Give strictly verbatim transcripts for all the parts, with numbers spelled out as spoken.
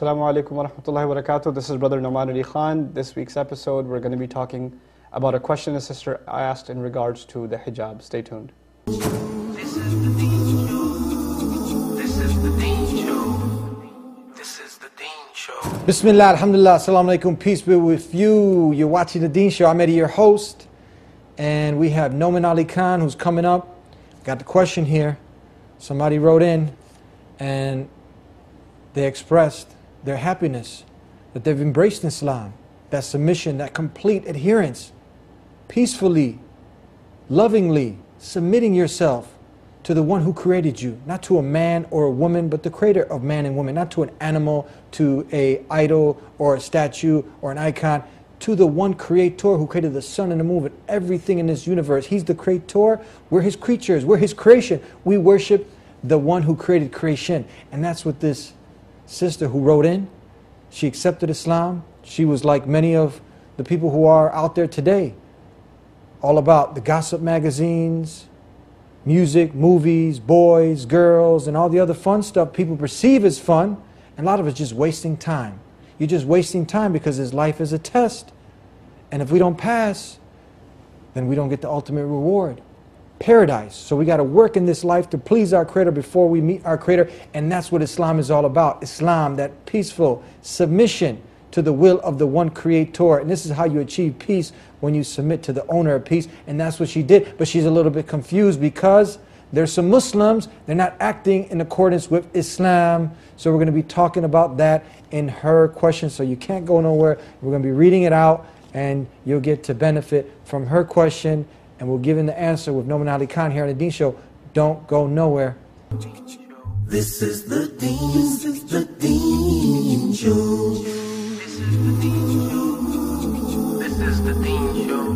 Assalamu alaikum wa rahmatullahi wa barakatuh. This is Brother Nouman Ali Khan. This week's episode, we're going to be talking about a question a sister asked in regards to the hijab. Stay tuned. This is the Deen Show. This is the Deen Show. This is the Deen Show. Bismillah, alhamdulillah, assalamu alaikum, peace be with you. You're watching the Deen Show. I'm Eddie, your host. And we have Nouman Ali Khan who's coming up. Got the question here. Somebody wrote in and they expressed their happiness that they've embraced Islam, that submission, that complete adherence, peacefully, lovingly, submitting yourself to the one who created you, not to a man or a woman, but the creator of man and woman, not to an animal, to a idol or a statue or an icon, to the one creator who created the sun and the moon and everything in this universe. He's the creator, we're his creatures, we're his creation. We worship the one who created creation. And that's what this sister who wrote in, she accepted Islam. She was like many of the people who are out there today, all about the gossip magazines, music, movies, boys, girls, and all the other fun stuff people perceive as fun, and a lot of it's just wasting time. You're just wasting time because this life is a test, and if we don't pass, then we don't get the ultimate reward, paradise. So we got to work in this life to please our Creator before we meet our Creator, and that's what Islam is all about. Islam, that peaceful submission to the will of the one Creator, and this is how you achieve peace, when you submit to the owner of peace, and that's what she did. But she's a little bit confused because there's some Muslims, they're not acting in accordance with Islam. So we're going to be talking about that in her question, so you can't go nowhere. We're going to be reading it out, and you'll get to benefit from her question, and we'll give in the answer with Nouman Ali Khan here on the Deen Show. Don't go nowhere. This is the Deen, this is the Deen Show. This is the Deen Show. This is the Deen Show.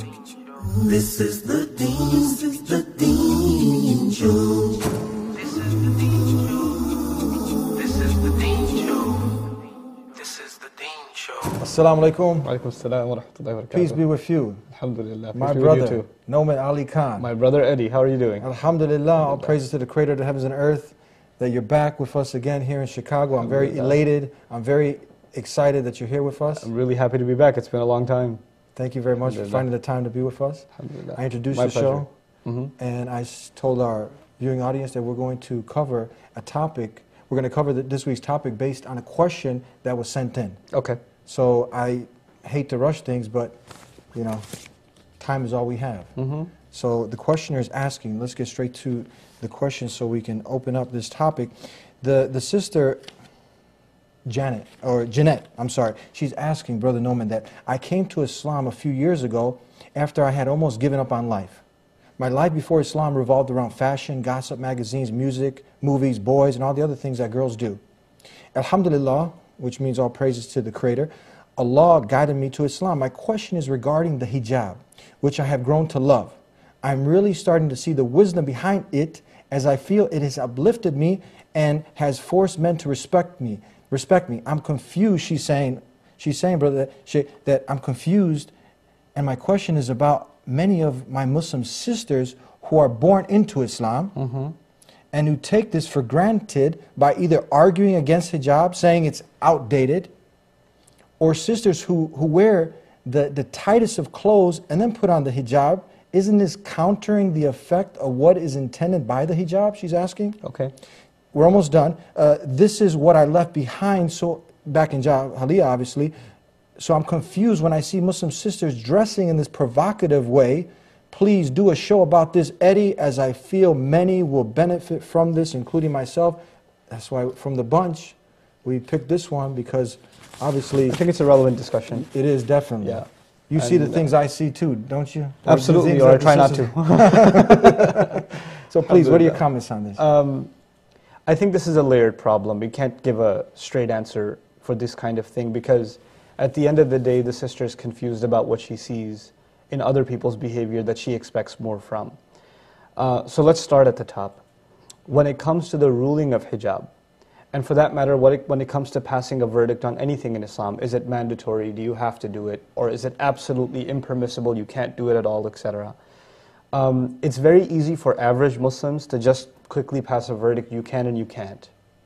This is the Deen, this is the Deen Show. This is the Deen Show. This is the Deen Show. This is the Deen Show. Assalamu alaikum. Wa alaikum assalam wa rahmatullahi wa barakatuh. Peace be with you. Alhamdulillah. My Peace be with brother, you too. Nouman Ali Khan. My brother Eddie, how are you doing? Alhamdulillah, all praises to the Creator of the heavens and earth, that you're back with us again here in Chicago. I'm very elated. I'm very excited that you're here with us. I'm really happy to be back. It's been a long time. Thank you very much for finding the time to be with us. Alhamdulillah. I introduced My the pleasure. show, Mm-hmm. and I s- told our viewing audience that we're going to cover a topic. We're going to cover the, this week's topic based on a question that was sent in. Okay. So I hate to rush things, but you know, time is all we have. Mm-hmm. So the questioner is asking, let's get straight to the question so we can open up this topic. The, the sister, Janet, or Jeanette, I'm sorry, she's asking Brother Nouman that I came to Islam a few years ago after I had almost given up on life. My life before Islam revolved around fashion, gossip magazines, music, movies, boys, and all the other things that girls do. Alhamdulillah, which means all praises to the Creator, Allah guided me to Islam. My question is regarding the hijab, which I have grown to love. I'm really starting to see the wisdom behind it, as I feel it has uplifted me and has forced men to respect me. Respect me. I'm confused, she's saying. She's saying, brother, that, she, that I'm confused, and my question is about many of my Muslim sisters who are born into Islam, Mm-hmm. and who take this for granted by either arguing against hijab, saying it's outdated, or sisters who, who wear the, the tightest of clothes and then put on the hijab. Isn't this countering the effect of what is intended by the hijab, she's asking? Okay. We're almost done. Uh, this is what I left behind, so back in Jahiliyyah, obviously. So I'm confused when I see Muslim sisters dressing in this provocative way. Please do a show about this, Eddie, as I feel many will benefit from this, including myself. That's why from the bunch, we picked this one because obviously I think it's a relevant discussion. it is definitely. Yeah. You see the And, uh, things I see too, don't you? Or the Absolutely, things or I that the try not sisters- to. So please, what are your Alhamdulillah. comments on this? Um, I think this is a layered problem. We can't give a straight answer for this kind of thing because at the end of the day, the sister is confused about what she sees in other people's behavior that she expects more from. Uh, so let's start at the top. When it comes to the ruling of hijab, and for that matter, what it, when it comes to passing a verdict on anything in Islam, is it mandatory? Do you have to do it? Or is it absolutely impermissible? You can't do it at all, et cetera. Um, it's very easy for average Muslims to just quickly pass a verdict, you can and you can't.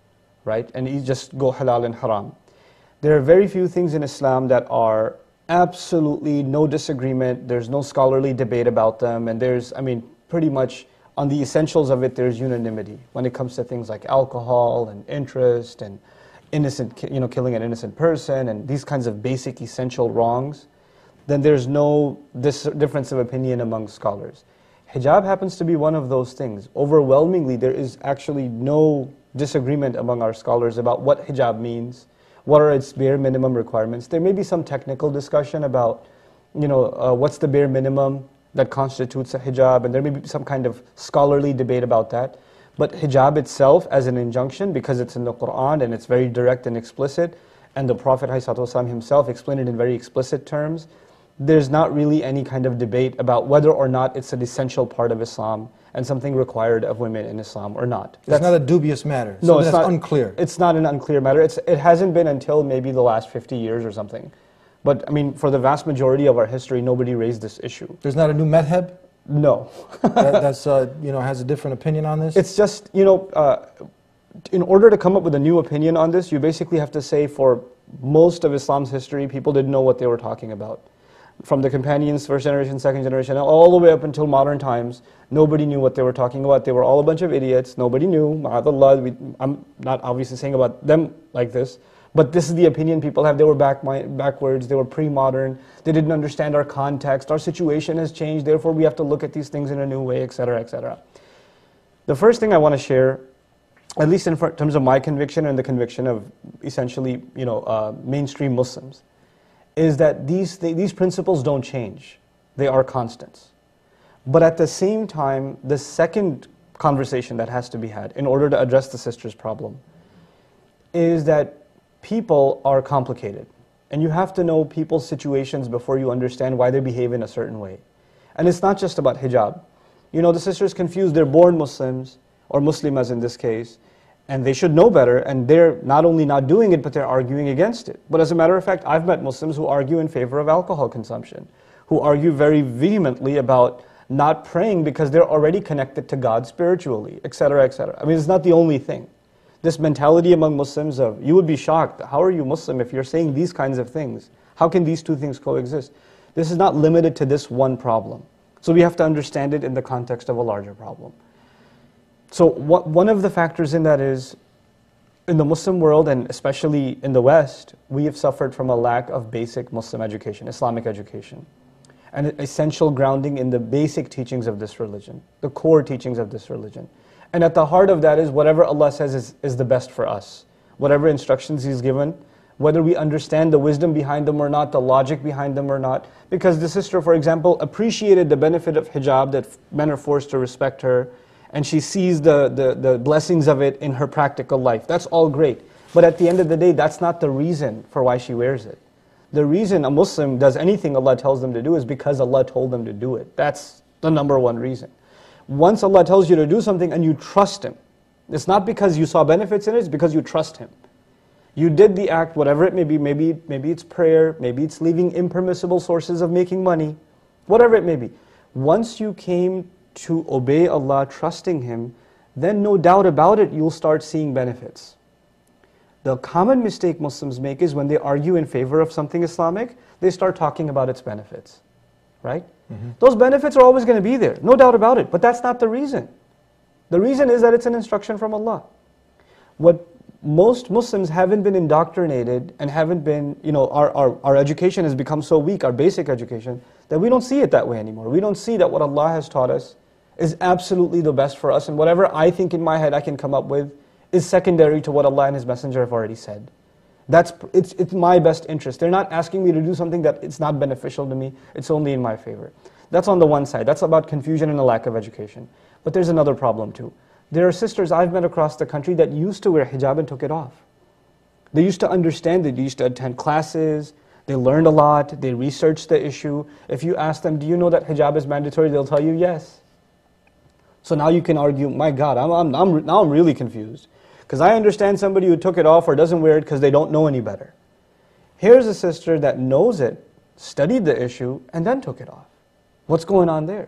right? And you just go halal and haram. There are very few things in Islam that are absolutely no disagreement, there's no scholarly debate about them, and there's, I mean, pretty much on the essentials of it, there's unanimity when it comes to things like alcohol and interest and innocent, you know, killing an innocent person and these kinds of basic essential wrongs. Then there's no dis difference of opinion among scholars. Hijab happens to be one of those things. Overwhelmingly, there is actually no disagreement among our scholars about what hijab means, what are its bare minimum requirements. There may be some technical discussion about, you know, uh, what's the bare minimum that constitutes a hijab, and there may be some kind of scholarly debate about that. But hijab itself as an injunction, because it's in the Quran and it's very direct and explicit, and the Prophet ﷺ himself explained it in very explicit terms, there's not really any kind of debate about whether or not it's an essential part of Islam and something required of women in Islam or not. It's not a dubious matter. No, it's that's not unclear. It's not an unclear matter. It's, it hasn't been until maybe the last fifty years or something. But I mean, for the vast majority of our history, nobody raised this issue. There's not a new madhab? No. that, that's, uh, you know, has a different opinion on this? It's just, you know, uh, in order to come up with a new opinion on this, you basically have to say for most of Islam's history, people didn't know what they were talking about. From the companions, first generation, second generation, all the way up until modern times, nobody knew what they were talking about. They were all a bunch of idiots. Nobody knew. Ma'adallah, we, I'm not obviously saying about them like this, but this is the opinion people have. They were back, backwards. They were pre-modern. They didn't understand our context. Our situation has changed. Therefore, we have to look at these things in a new way, et cetera, et cetera. The first thing I want to share, at least in terms of my conviction and the conviction of essentially, you know, uh, mainstream Muslims, is that these, th these principles don't change. They are constants. But at the same time, the second conversation that has to be had in order to address the sister's problem is that people are complicated. And you have to know people's situations before you understand why they behave in a certain way. And it's not just about hijab. You know, the sister's confused. They're born Muslims, or Muslimas in this case, and they should know better, and they're not only not doing it, but they're arguing against it. But as a matter of fact, I've met Muslims who argue in favor of alcohol consumption, who argue very vehemently about not praying because they're already connected to God spiritually, et cetera, et cetera. I mean, it's not the only thing. This mentality among Muslims of, you would be shocked, how are you Muslim if you're saying these kinds of things? How can these two things coexist? This is not limited to this one problem. So we have to understand it in the context of a larger problem. So what, one of the factors in that is, in the Muslim world, and especially in the West, we have suffered from a lack of basic Muslim education, Islamic education, and essential grounding in the basic teachings of this religion, the core teachings of this religion. And at the heart of that is whatever Allah says is, is the best for us. Whatever instructions He's given, whether we understand the wisdom behind them or not, the logic behind them or not. Because the sister, for example, appreciated the benefit of hijab, that men are forced to respect her, and she sees the, the, the blessings of it in her practical life. That's all great. But at the end of the day, that's not the reason for why she wears it. The reason a Muslim does anything Allah tells them to do is because Allah told them to do it. That's the number one reason. Once Allah tells you to do something and you trust Him, it's not because you saw benefits in it, it's because you trust Him. You did the act, whatever it may be, maybe, maybe it's prayer, maybe it's leaving impermissible sources of making money, whatever it may be. Once you came to obey Allah, trusting Him, then no doubt about it, you'll start seeing benefits. The common mistake Muslims make is when they argue in favor of something Islamic, they start talking about its benefits, right? Mm-hmm. Those benefits are always going to be there, no doubt about it, but that's not the reason. The reason is that it's an instruction from Allah. What most Muslims haven't been indoctrinated and haven't been, you know, our, our, our education has become so weak, our basic education, that we don't see it that way anymore. We don't see that what Allah has taught us is absolutely the best for us, and whatever I think in my head I can come up with is secondary to what Allah and His Messenger have already said. That's, it's, it's my best interest. They're not asking me to do something that it's not beneficial to me, it's only in my favor. That's on the one side. That's about confusion and a lack of education. But there's another problem too. There are sisters I've met across the country that used to wear hijab and took it off. They used to understand it, they used to attend classes, they learned a lot, they researched the issue. If you ask them, do you know that hijab is mandatory? They'll tell you yes. So now you can argue, my God, I'm, I'm, I'm, now I'm really confused. Because I understand somebody who took it off or doesn't wear it because they don't know any better. Here's a sister that knows it, studied the issue, and then took it off. What's going on there?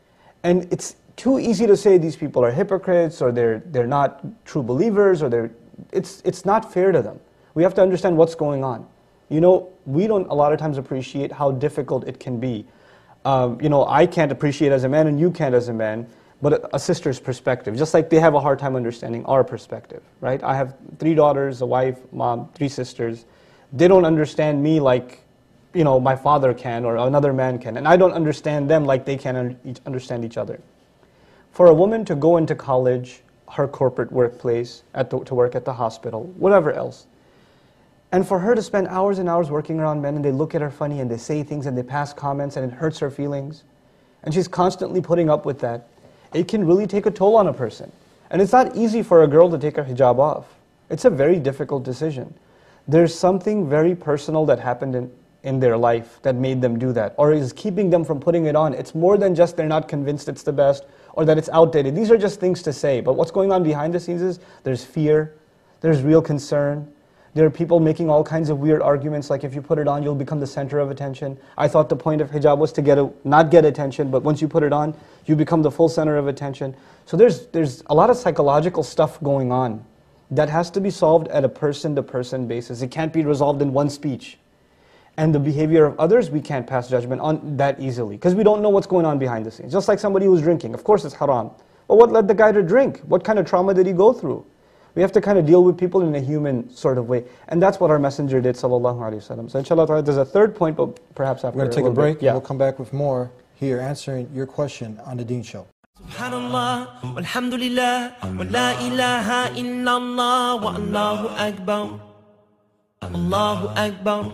And it's too easy to say these people are hypocrites, or they're, they're not true believers, or they're it's, it's not fair to them. We have to understand what's going on. You know, we don't a lot of times appreciate how difficult it can be. Um, you know, I can't appreciate as a man and you can't as a man, but a, a sister's perspective, just like they have a hard time understanding our perspective, right? I have three daughters, a wife, mom, three sisters. They don't understand me like, you know, my father can or another man can, and I don't understand them like they can un- each understand each other. For a woman to go into college, her corporate workplace, at the, to work at the hospital, whatever else, and for her to spend hours and hours working around men and they look at her funny and they say things and they pass comments and it hurts her feelings, and she's constantly putting up with that, it can really take a toll on a person. And it's not easy for a girl to take her hijab off. It's a very difficult decision. There's something very personal that happened in, in their life that made them do that, or is keeping them from putting it on. It's more than just they're not convinced it's the best or that it's outdated. These are just things to say, but what's going on behind the scenes is there's fear, there's real concern. There are people making all kinds of weird arguments, like if you put it on, you'll become the center of attention. I thought the point of hijab was to get a, not get attention, but once you put it on, you become the full center of attention. So there's, there's a lot of psychological stuff going on that has to be solved at a person-to-person basis. It can't be resolved in one speech. And the behavior of others, we can't pass judgment on that easily, because we don't know what's going on behind the scenes. Just like somebody who's drinking, of course it's haram. But what led the guy to drink? What kind of trauma did he go through? We have to kind of deal with people in a human sort of way. And that's what our messenger did, sallallahu alayhi wa sallam. So inshallah, there's a third point, but perhaps after. We're going to take a, a break, yeah. and we'll come back with more here, answering your question on the Deen Show. Subhanallah, walhamdulillah, wa la ilaha illallah, wa Allahu Akbar. Allahu Akbar.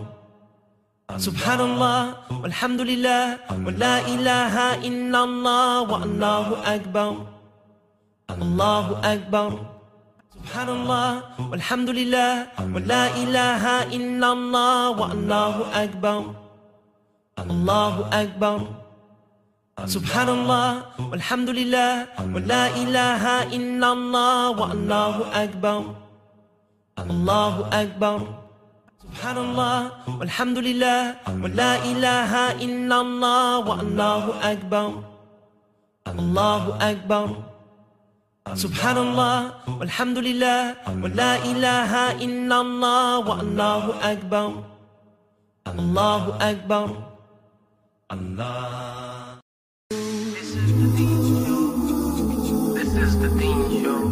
Subhanallah, walhamdulillah, wa la ilaha illallah, wa Allahu Akbar. Allahu Akbar. Subhanallah, walhamdulillah, wa la ilaha illallah, wa Allahu Akbar. Allahu Akbar. Subhanallah, walhamdulillah, wa la ilaha illallah, wa Allahu Akbar. Allahu Akbar. Subhanallah, walhamdulillah, wa la ilaha illallah, wa Allahu Akbar. Allahu Akbar. Subhanallah, walhamdulillah, wa la ilaha illallah, wa Allahu Akbar. Allahu Akbar. Allah. This is the Deen Show. This is the Deen Show.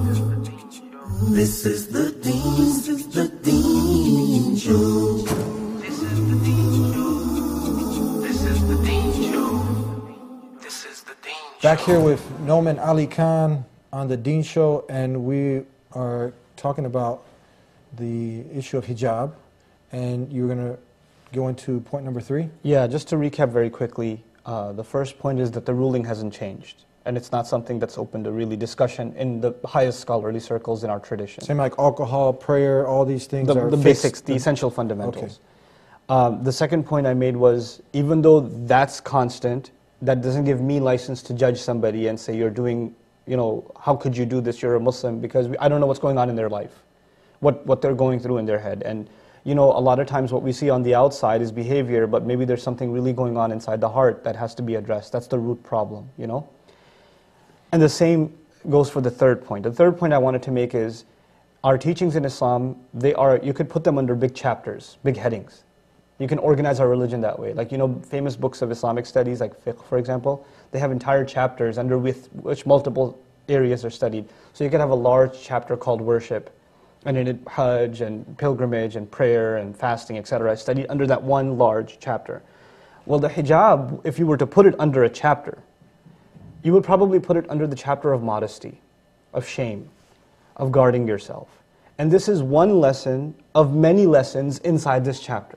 This is the Deen, this is the Deen Show. This is the Deen Show. This is the Deen Show. This is the Deen Show. Back here with Noman Ali Khan on the Deen Show, and we are talking about the issue of hijab, and you're going to go into point number three? Yeah, just to recap very quickly, uh, the first point is that the ruling hasn't changed, and it's not something that's open to really discussion in the highest scholarly circles in our tradition. Same like alcohol, prayer, all these things the, are the fixed. basics, the essential fundamentals. Okay. Um, the second point I made was, even though that's constant, that doesn't give me license to judge somebody and say, you're doing, you know, how could you do this, you're a Muslim, because we, I don't know what's going on in their life, what, what they're going through in their head. And you know, a lot of times what we see on the outside is behavior, but maybe there's something really going on inside the heart that has to be addressed. That's the root problem, you know? And the same goes for the third point. The third point I wanted to make is, our teachings in Islam, they are, you could put them under big chapters, big headings. You can organize our religion that way. Like, you know, famous books of Islamic studies, like fiqh, for example, they have entire chapters under with which multiple areas are studied. So you could have a large chapter called worship, and in it, Hajj and pilgrimage and prayer and fasting, et cetera, studied under that one large chapter. Well, the hijab, if you were to put it under a chapter, you would probably put it under the chapter of modesty, of shame, of guarding yourself. And this is one lesson of many lessons inside this chapter.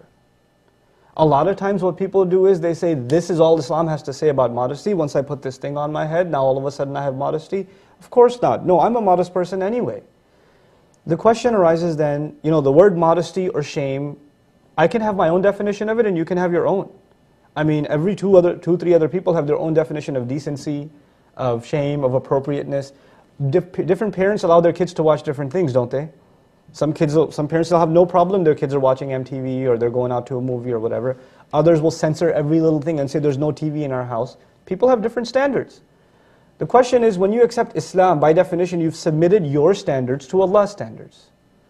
A lot of times what people do is they say, this is all Islam has to say about modesty. Once I put this thing on my head, now all of a sudden I have modesty. Of course not. No, I'm a modest person anyway. The question arises then, you know, the word modesty or shame, I can have my own definition of it and you can have your own. I mean, every two, other, two, three other people have their own definition of decency, of shame, of appropriateness. Dif different parents allow their kids to watch different things, don't they? Some kids, will, some parents will have no problem their kids are watching M T V or they're going out to a movie or whatever. Others will censor every little thing and say there's no T V in our house. People have different standards. The question is, when you accept Islam, by definition, you've submitted your standards to Allah's standards.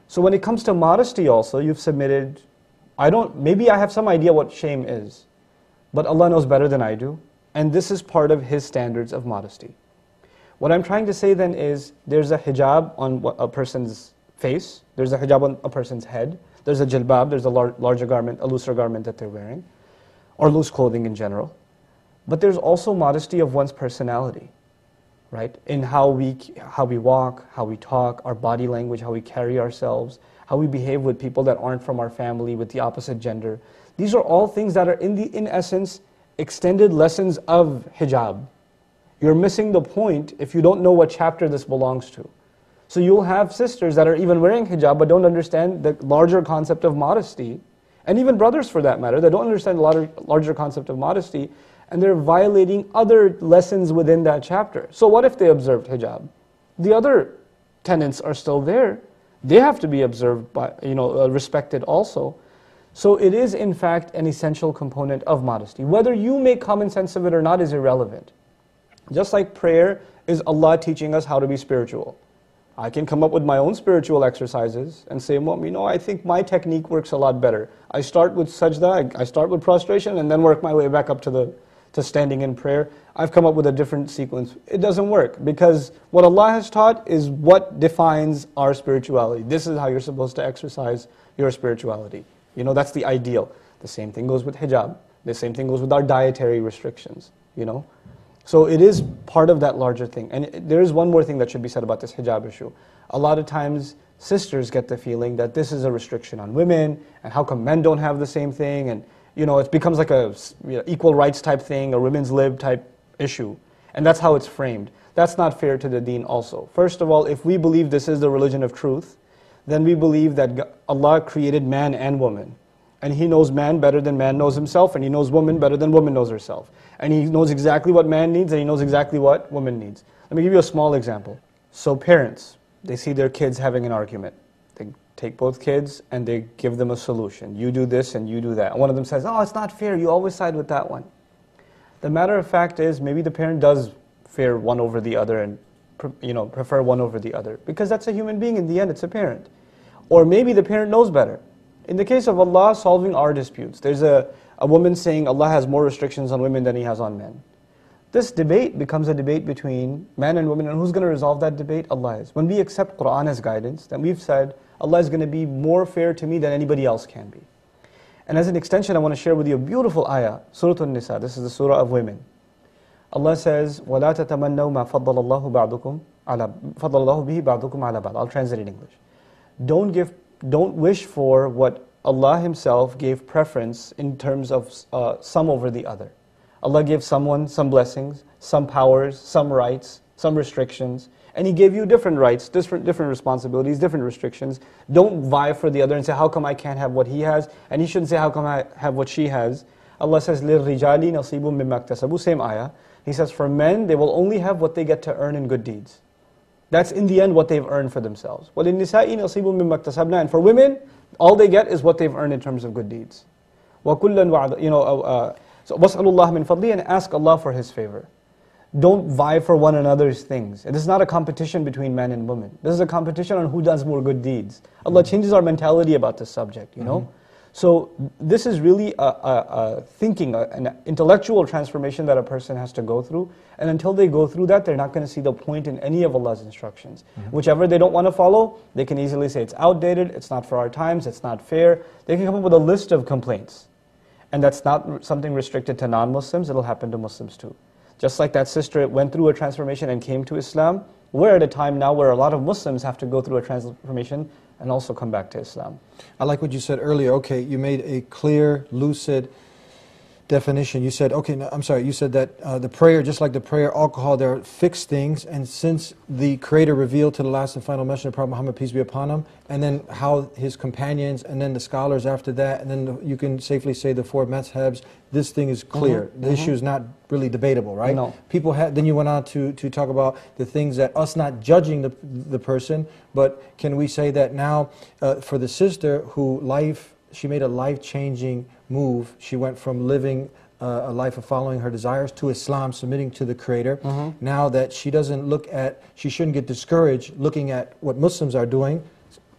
So when it comes to modesty also, you've submitted, I don't, maybe I have some idea what shame is, but Allah knows better than I do, and this is part of His standards of modesty. What I'm trying to say then is, there's a hijab on a person's face, there's a hijab on a person's head, there's a jilbab, there's a lar larger garment, a looser garment that they're wearing, or loose clothing in general. But there's also modesty of one's personality, right? In how we, how we walk, how we talk, our body language, how we carry ourselves, how we behave with people that aren't from our family, with the opposite gender. These are all things that are, in the in essence, extended lessons of hijab. You're missing the point if you don't know what chapter this belongs to. So you'll have sisters that are even wearing hijab but don't understand the larger concept of modesty, and even brothers for that matter, that don't understand the larger, larger concept of modesty, and they're violating other lessons within that chapter. So what if they observed hijab? The other tenets are still there. They have to be observed, by, you know, uh, respected also. So it is in fact an essential component of modesty. Whether you make common sense of it or not is irrelevant. Just like prayer is Allah teaching us how to be spiritual. I can come up with my own spiritual exercises and say, well, you know, I think my technique works a lot better. I start with sajda, I start with prostration, and then work my way back up to the to standing in prayer. I've come up with a different sequence. It doesn't work, because what Allah has taught is what defines our spirituality. This is how you're supposed to exercise your spirituality. You know, that's the ideal. The same thing goes with hijab. The same thing goes with our dietary restrictions, you know. So it is part of that larger thing. And it, there is one more thing that should be said about this hijab issue. A lot of times, sisters get the feeling that this is a restriction on women, and how come men don't have the same thing, and you know, it becomes like a you know, equal rights type thing, a women's lib type issue. And that's how it's framed. That's not fair to the deen also. First of all, if we believe this is the religion of truth, then we believe that Allah created man and woman. And He knows man better than man knows himself, and He knows woman better than woman knows herself. And He knows exactly what man needs, and He knows exactly what woman needs. Let me give you a small example. So parents, they see their kids having an argument. They take both kids and they give them a solution. You do this and you do that. And one of them says, oh, it's not fair, you always side with that one. The matter of fact is, maybe the parent does fear one over the other and you know, prefer one over the other, because that's a human being. In the end, it's a parent. Or maybe the parent knows better. In the case of Allah solving our disputes, there's a, a woman saying Allah has more restrictions on women than He has on men. This debate becomes a debate between man and woman, and who's going to resolve that debate? Allah is. When we accept Qur'an as guidance, then we've said, Allah is going to be more fair to me than anybody else can be. And as an extension, I want to share with you a beautiful ayah, Surah An-Nisa. This is the surah of women. Allah says, وَلَا تَتَمَنَّوْا مَا فَضَّلَ اللَّهُ بَعْضُكُمْ عَلَى فَضَّلَ اللَّهُ بِهِ بَعْضُكُمْ عَلَى بَعْضٍ. I'll translate it in English. Don't give, don't wish for what Allah Himself gave preference in terms of uh, some over the other. Allah gave someone some blessings, some powers, some rights, some restrictions, and He gave you different rights, different, different responsibilities, different restrictions. Don't vie for the other and say, how come I can't have what he has? And He shouldn't say, how come I have what she has? Allah says, لِلْرِجَالِ نَصِيبٌ مِّمَّا اكْتَسَبُوا. Same ayah. He says, for men, they will only have what they get to earn in good deeds. That's in the end what they've earned for themselves. وَلِلنِّسَاءِ نَصِيبٌ مِّمَّا اكْتَسَبْنَا. And for women, all they get is what they've earned in terms of good deeds. وَكُلًّا وَعْدَ, you know, uh, so وَاسْأَلُوا اللَّهَ مِنْ فَضْلِهِ, and ask Allah for His favor. Don't vie for one another's things. This is not a competition between man and woman. This is a competition on who does more good deeds. Allah changes our mentality about this subject, you know. Mm-hmm. So this is really a, a, a thinking, a, an intellectual transformation that a person has to go through. And until they go through that, they're not going to see the point in any of Allah's instructions. Mm-hmm. Whichever they don't want to follow, they can easily say it's outdated, it's not for our times, it's not fair. They can come up with a list of complaints. And that's not something restricted to non-Muslims, it'll happen to Muslims too. Just like that sister went through a transformation and came to Islam, we're at a time now where a lot of Muslims have to go through a transformation and also come back to Islam. I like what you said earlier. Okay, you made a clear, lucid definition. You said, okay, no, I'm sorry, you said that uh, the prayer, just like the prayer, alcohol, there are fixed things, and since the Creator revealed to the last and final messenger, Prophet Muhammad, peace be upon him, and then how his companions, and then the scholars after that, and then the, you can safely say the four madhabs, this thing is clear. Mm-hmm. The mm-hmm. issue is not really debatable, right? No. People had, then you went on to, to talk about the things that us not judging the, the person, but can we say that now uh, for the sister who life, she made a life-changing move. She went from living uh, a life of following her desires to Islam, submitting to the Creator. Mm-hmm. Now that she doesn't look at, she shouldn't get discouraged looking at what Muslims are doing.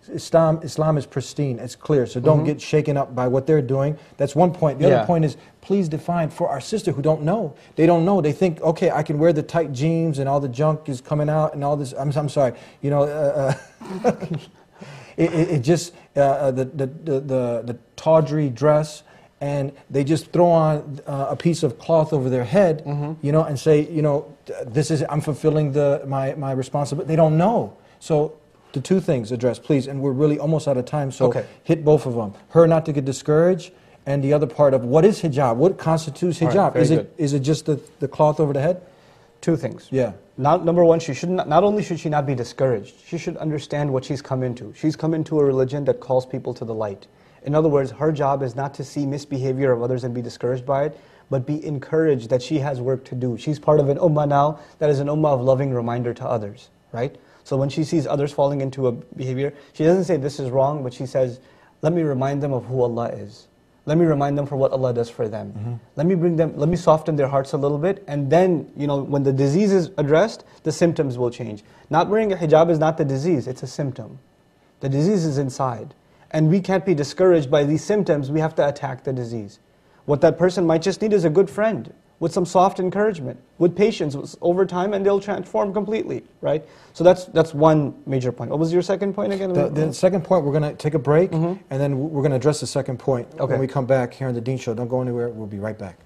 Islam, Islam is pristine. It's clear. So don't Mhm. get shaken up by what they're doing. That's one point. The Yeah. other point is, please define for our sister who don't know. They don't know. They think, okay, I can wear the tight jeans and all the junk is coming out and all this. I'm, I'm sorry. You know, uh, uh, it, it, it just uh, the, the the the the tawdry dress. And they just throw on uh, a piece of cloth over their head, Mhm. you know, and say, you know, this is, I'm fulfilling the my, my responsibility. They don't know. So the two things addressed, please, and we're really almost out of time, so Okay. hit both of them. Her not to get discouraged, and the other part of what is hijab? What constitutes All right, hijab? very is it good. is it just the, the cloth over the head? Two things. Yeah. Not, number one, she should not, not only should she not be discouraged, she should understand what she's come into. She's come into a religion that calls people to the light. In other words, her job is not to see misbehavior of others and be discouraged by it, but be encouraged that she has work to do. She's part of an ummah now that is an ummah of loving reminder to others, right? So when she sees others falling into a behavior, she doesn't say this is wrong, but she says, let me remind them of who Allah is. Let me remind them for what Allah does for them. Mm-hmm. Let me bring them, let me soften their hearts a little bit, and then, you know, when the disease is addressed, the symptoms will change. Not wearing a hijab is not the disease, it's a symptom. The disease is inside. And we can't be discouraged by these symptoms, we have to attack the disease. What that person might just need is a good friend, with some soft encouragement, with patience, with, over time, and they'll transform completely, right? So that's that's one major point. What was your second point again? The, the second point, we're going to take a break, Mhm. and then we're going to address the second point Okay. when we come back here on the Dean Show. Don't go anywhere. We'll be right back.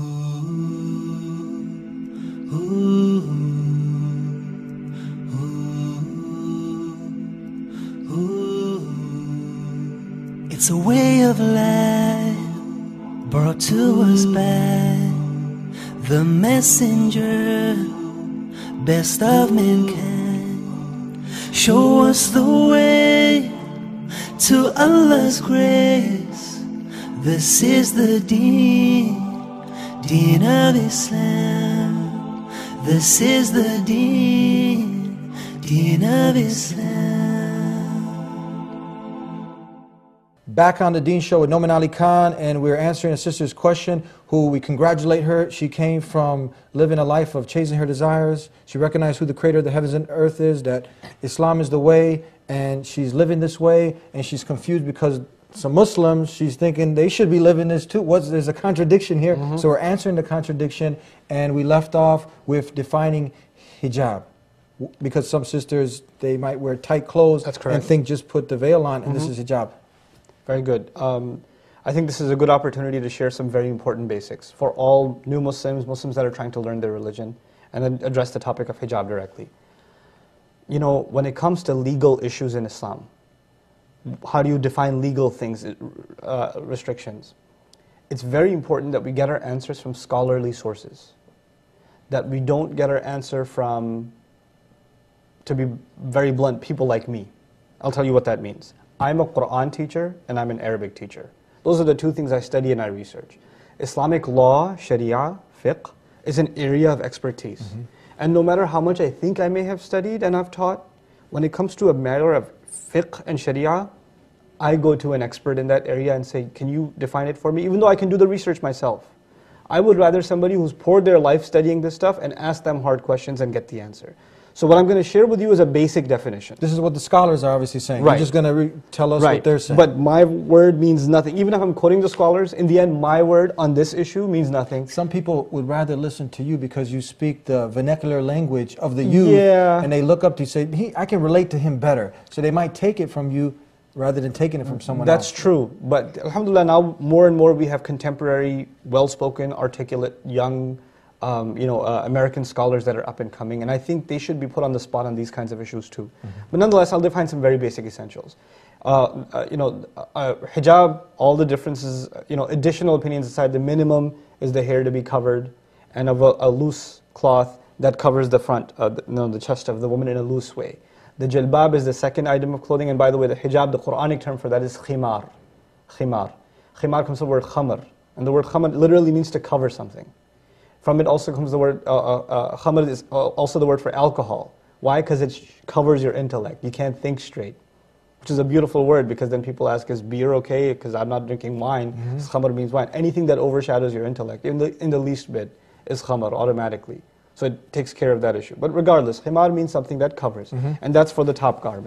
It's a way of life brought to us by the messenger, best of mankind. Show us the way to Allah's grace. This is the deen, deen of Islam. This is the deen, deen of Islam. Back on the Dean Show with Noman Ali Khan, and we're answering a sister's question, who we congratulate her. She came from living a life of chasing her desires. She recognized who the creator of the heavens and earth is, that Islam is the way, and she's living this way, and she's confused because some Muslims, she's thinking they should be living this too. What's, there's a contradiction here. Mhm. So we're answering the contradiction, and we left off with defining hijab. W- Because some sisters, they might wear tight clothes That's correct. and think just put the veil on, and this Mhm. is hijab. Very good. Um, I think this is a good opportunity to share some very important basics for all new Muslims, Muslims that are trying to learn their religion, and then address the topic of hijab directly. You know, when it comes to legal issues in Islam, how do you define legal things, uh, restrictions? It's very important that we get our answers from scholarly sources, that we don't get our answer from, to be very blunt, people like me. I'll tell you what that means. I'm a Quran teacher and I'm an Arabic teacher. Those are the two things I study and I research. Islamic law, Sharia, fiqh, is an area of expertise. Mm-hmm. And no matter how much I think I may have studied and I've taught, when it comes to a matter of fiqh and Sharia, I go to an expert in that area and say, can you define it for me? Even though I can do the research myself. I would rather somebody who's poured their life studying this stuff and ask them hard questions and get the answer. So what I'm going to share with you is a basic definition. This is what the scholars are obviously saying. Right. You're just going to re- tell us Right. what they're saying. But my word means nothing. Even if I'm quoting the scholars, in the end, my word on this issue means nothing. some people would rather listen to you because you speak the vernacular language of the youth, Yeah. and they look up to you and say, he, I can relate to him better. So they might take it from you rather than taking it from someone That's else. true. But alhamdulillah, now more and more we have contemporary, well-spoken, articulate, young, um, you know, uh, American scholars that are up and coming. And I think they should be put on the spot on these kinds of issues too. Mm-hmm. But nonetheless, I'll define some very basic essentials. Uh, uh, you know, uh, hijab, all the differences, you know, additional opinions aside, the minimum is the hair to be covered, and of a, a loose cloth that covers the front, uh, the, you know, the chest of the woman in a loose way. The jilbab is the second item of clothing, and by the way, the hijab, the Quranic term for that is khimar. Khimar. Khimar comes from the word khamr, and the word khamr literally means to cover something. From it also comes the word, uh, uh, uh, khamr is also the word for alcohol. Why? Because it covers your intellect. You can't think straight. Which is a beautiful word, because then people ask, is beer okay? Because I'm not drinking wine. Mm-hmm. Khamr means wine. Anything that overshadows your intellect, in the, in the least bit, is khamr automatically. So it takes care of that issue. But regardless, khimar means something that covers. Mm-hmm. And that's for the top garment.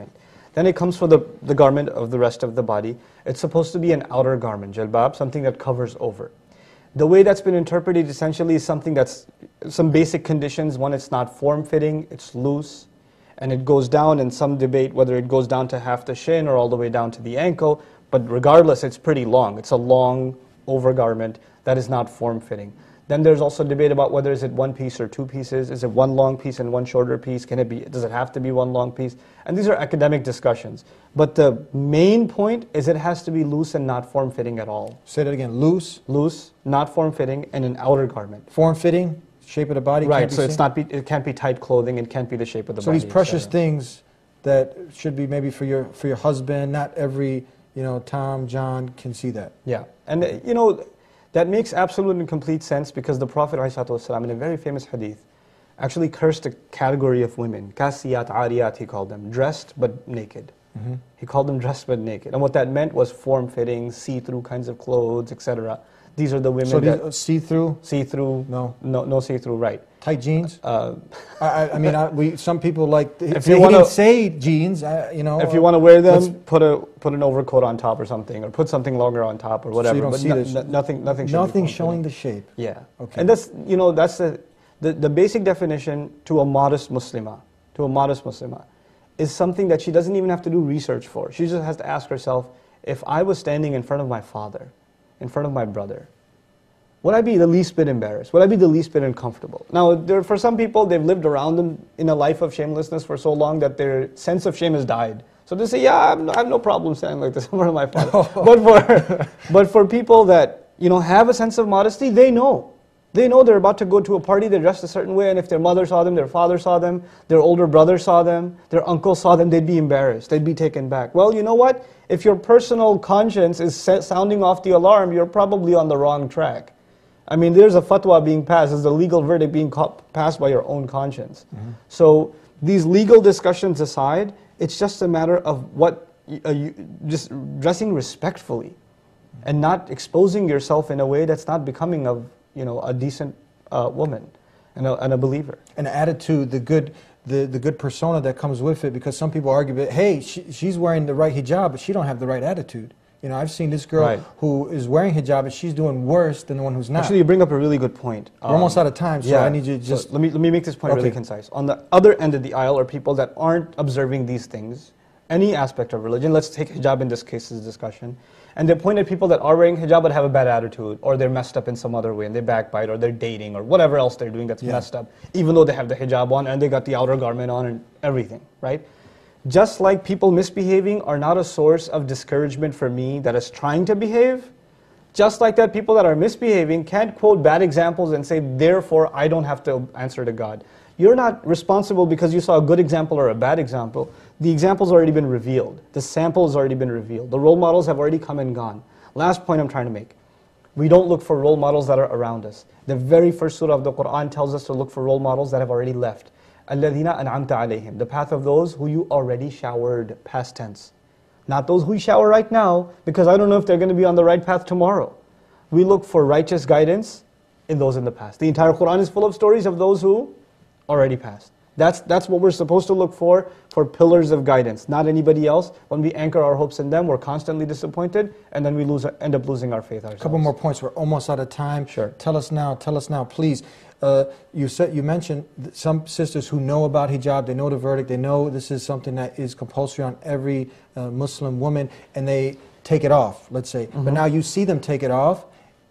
Then it comes for the, the garment of the rest of the body. It's supposed to be an outer garment, jalbab, something that covers over. The way that's been interpreted essentially is something that's, some basic conditions. One, it's not form-fitting, it's loose, and it goes down, in some debate whether it goes down to half the shin or all the way down to the ankle, but regardless, it's pretty long. It's a long overgarment that is not form-fitting. Then there's also debate about whether is it one piece or two pieces. Is it one long piece and one shorter piece? Can it be? Does it have to be one long piece? And these are academic discussions. But the main point is it has to be loose and not form-fitting at all. Say that again. Loose, Loose, not form-fitting, and an outer garment. form-fitting, shape of the body. Right. Can't be So it's seen? not. Be, it can't be tight clothing. It can't be the shape of the So body. these precious et cetera. things that should be maybe for your for your husband. Not every you know Tom, John can see that. Yeah, and uh, you know. That makes absolute and complete sense because the Prophet ﷺ, in a very famous hadith, actually cursed a category of women. Kasiyat, ariyat, he called them, dressed but naked. Mm-hmm. He called them dressed but naked. And what that meant was form-fitting, see-through kinds of clothes, et cetera. These are the women So these that... uh, see-through, See-through, No. no, no see-through, right. tight jeans. Uh, I, I- I mean, I, we some people like. If He you he wanna- didn't say jeans. Uh, you know. if you want to wear them, let's- put a put an overcoat on top or something, or put something longer on top or whatever. don't but see no- this. no- nothing, nothing, should be nothing form-fitting. showing the shape. Yeah. Okay. And that's, you know, that's the, the, the basic definition to a modest Muslimah, to a modest Muslimah, is something that she doesn't even have to do research for. She just has to ask herself, if I was standing in front of my father, in front of my brother, would I be the least bit embarrassed? Would I be the least bit uncomfortable? Now, there, for some people, they've lived around them in a life of shamelessness for so long that their sense of shame has died. So they say, yeah, I have no, I have no problem standing like this in front of my father. but, for, but for people that, you know, have a sense of modesty, they know. They know they're about to go to a party, they're dressed a certain way, and if their mother saw them, their father saw them, their older brother saw them, their uncle saw them, they'd be embarrassed, they'd be taken back. Well, you know what? If your personal conscience is sounding off the alarm, you're probably on the wrong track. I mean, there's a fatwa being passed, there's a legal verdict being passed by your own conscience. Mm-hmm. So these legal discussions aside, it's just a matter of what, uh, you, just dressing respectfully and not exposing yourself in a way that's not becoming of, you know, a decent uh, woman and a, and a believer. An attitude, the good, the, the good persona that comes with it, because some people argue that, hey, she, she's wearing the right hijab, but she don't have the right attitude. You know, I've seen this girl Right. who is wearing hijab, and she's doing worse than the one who's not. Actually, you bring up a really good point. We're almost out of time, so I need you to so just... let me let me make this point really Okay. concise. On the other end of the aisle are people that aren't observing these things, any aspect of religion. Let's take hijab in this case as discussion. And they point at people that are wearing hijab but have a bad attitude, or they're messed up in some other way, and they backbite, or they're dating, or whatever else they're doing that's Yeah. messed up, even though they have the hijab on and they got the outer garment on and everything, right? Just like people misbehaving are not a source of discouragement for me that is trying to behave, just like that people that are misbehaving can't quote bad examples and say, therefore I don't have to answer to God. You're not responsible because you saw a good example or a bad example. The example's already been revealed. The sample has already been revealed. The role models have already come and gone. Last point I'm trying to make. We don't look for role models that are around us. The very first surah of the Quran tells us to look for role models that have already left. الَّذِينَ أَنْعَمْتَ عَلَيْهِمْ. The path of those who you already showered, past tense. Not those who shower right now, because I don't know if they're going to be on the right path tomorrow. We look for righteous guidance in those in the past. The entire Quran is full of stories of those who already passed. That's, that's what we're supposed to look for, for pillars of guidance, not anybody else. When we anchor our hopes in them, we're constantly disappointed, and then we lose, end up losing our faith ourselves. A couple more points. We're almost out of time. Sure. Tell us now. Tell us now, please. Uh, you said you mentioned th- some sisters who know about hijab. They know the verdict. They know this is something that is compulsory on every uh, Muslim woman, and they take it off. Let's say, Mm-hmm. but now you see them take it off.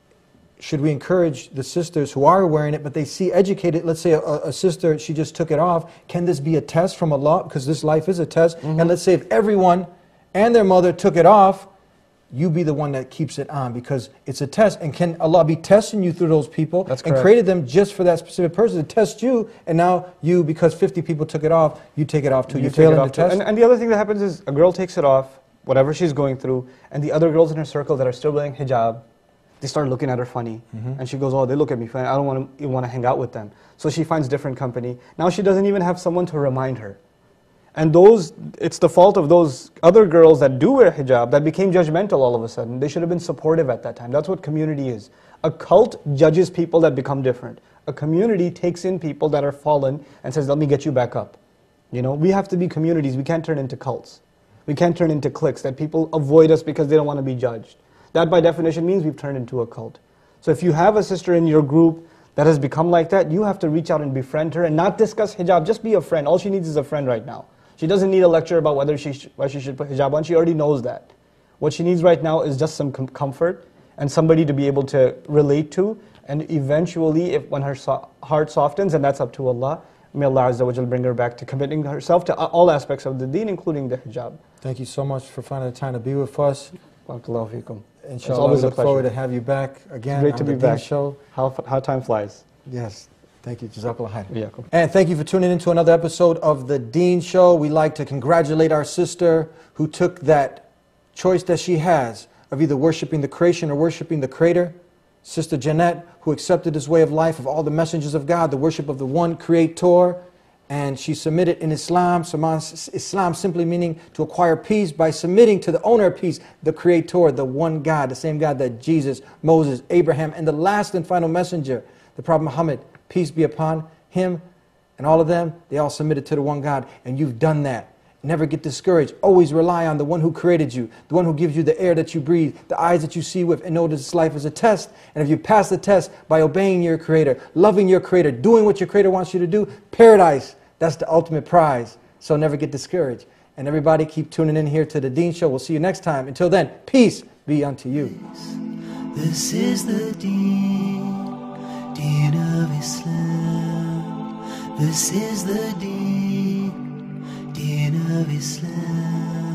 Should we encourage the sisters who are wearing it, but they see educated, let's say a, a sister, she just took it off, can this be a test from Allah? Because this life is a test. Mm-hmm. And let's say if everyone and their mother took it off, you be the one that keeps it on, because it's a test. And can Allah be testing you through those people? That's and correct. created them just for that specific person to test you, and now you, because fifty people took it off, you take it off too. You, You fail take it in the off too. test? And, and the other thing that happens is a girl takes it off, whatever she's going through, and the other girls in her circle that are still wearing hijab, they start looking at her funny. Mm-hmm. And she goes, oh, they look at me funny. I don't want to want to hang out with them. So she finds different company. Now she doesn't even have someone to remind her. And those, it's the fault of those other girls that do wear hijab that became judgmental all of a sudden. They should have been supportive at that time. That's what community is. A cult judges people that become different. A community takes in people that are fallen and says, let me get you back up. You know, we have to be communities. We can't turn into cults. We can't turn into cliques, that people avoid us because they don't want to be judged. That by definition means we've turned into a cult. So if you have a sister in your group that has become like that, you have to reach out and befriend her and not discuss hijab. Just be a friend. All she needs is a friend right now. She doesn't need a lecture about whether she sh- why she should put hijab on. She already knows that. What she needs right now is just some com- comfort and somebody to be able to relate to. And eventually, if when her so- heart softens, and that's up to Allah, may Allah Azza wa Jal bring her back to committing herself to all aspects of the deen, including the hijab. Thank you so much for finding the time to be with us. Barakallahu feekum. Inshallah, It's always we a look forward pleasure. to have you back again It's great on to the be Deen back. Show. How, how time flies. Yes. Thank you. Jazakallah khair. Iyakum. And thank you for tuning into another episode of The Deen Show. We'd like to congratulate our sister who took that choice that she has of either worshiping the creation or worshiping the Creator. Sister Jeanette, who accepted this way of life of all the messengers of God, the worship of the one Creator. And she submitted in Islam, Islam simply meaning to acquire peace by submitting to the owner of peace, the Creator, the one God, the same God that Jesus, Moses, Abraham, and the last and final messenger, the Prophet Muhammad, peace be upon him, and all of them, they all submitted to the one God. And you've done that. Never get discouraged. Always rely on the one who created you, the one who gives you the air that you breathe, the eyes that you see with, and know that this life is a test. And if you pass the test by obeying your Creator, loving your Creator, doing what your Creator wants you to do, paradise, that's the ultimate prize. So never get discouraged. And everybody keep tuning in here to The Deen Show. We'll see you next time. Until then, peace be unto you. This is the Deen, Deen of Islam. This is the Deen, Deen of Islam.